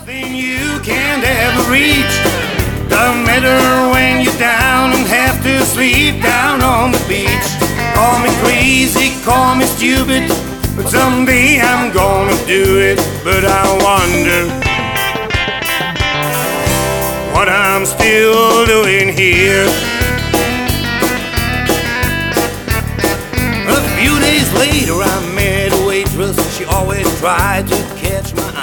Nothing you can't ever reach. Doesn't matter when you're down and have to sleep down on the beach. Call me crazy, call me stupid, but someday I'm gonna do it. But I wonder what I'm still doing here. A few days later I met a waitress. She always tried to catch my